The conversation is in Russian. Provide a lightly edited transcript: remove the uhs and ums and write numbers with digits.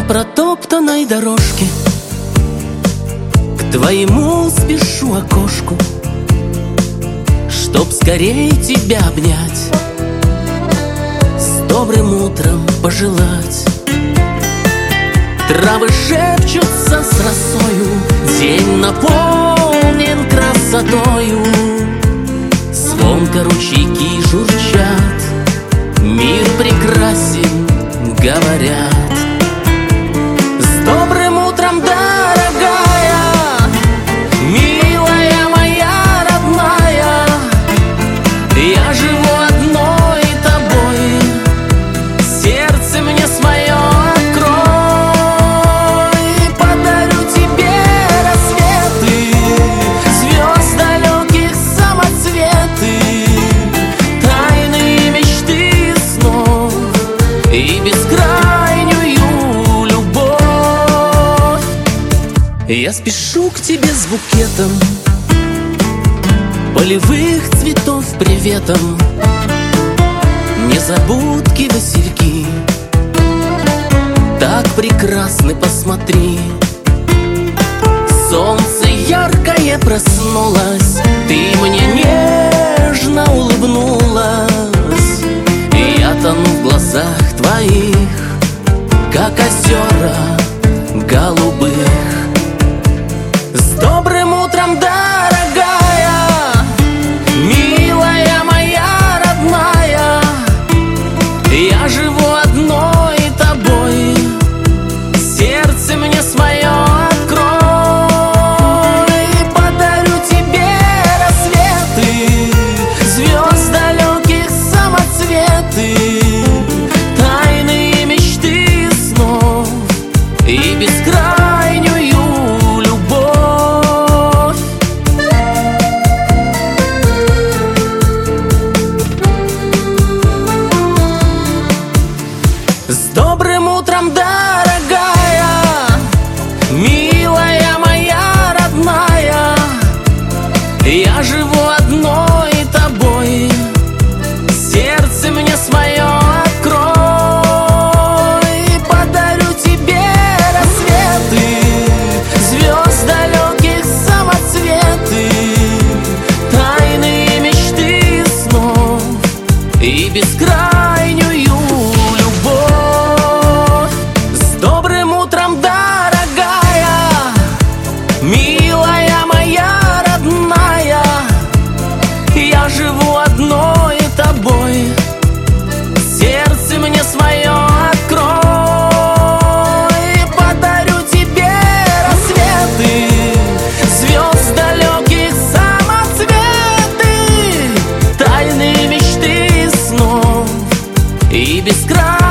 протоптанной дорожке к твоему спешу окошку, чтоб скорее тебя обнять, с добрым утром пожелать. Травы шепчутся с росою, день наполнен красотою, звонко ручейки журчат, мир прекрасен, говорят. С добрым утром, дорогая, милая моя родная, я живу одной тобой, сердце мне свое открой. Подарю тебе рассветы, звезд далеких самоцветы, тайные мечты снов и бескрайнюю любовь. Я спешу к тебе с букетом полевых цветов приветом, незабудки, васильки, так прекрасны, посмотри. Солнце яркое проснулось, ты мне нежно улыбнулась, и я тону в глазах твоих, как озера голубых. С добрым утром, дорогая, милая моя родная, я живу одной тобой, сердце мне свое открой. Подарю тебе рассветы, звезд далеких самоцветы, тайные мечты снов и бескрайнюю любовь. С добрым утром, дорогая, милая моя родная, я живу одной тобой, сердце мне свое открой. Подарю тебе рассветы, звезд далеких самоцветы, тайные мечты снов и бескрайнюю любовь. С добрым утром, дорогая, милая моя родная, я живу одной тобой, сердце мне свое открой. Подарю тебе рассветы, звезд далеких самоцветы, тайные мечты снов и бескрайнюю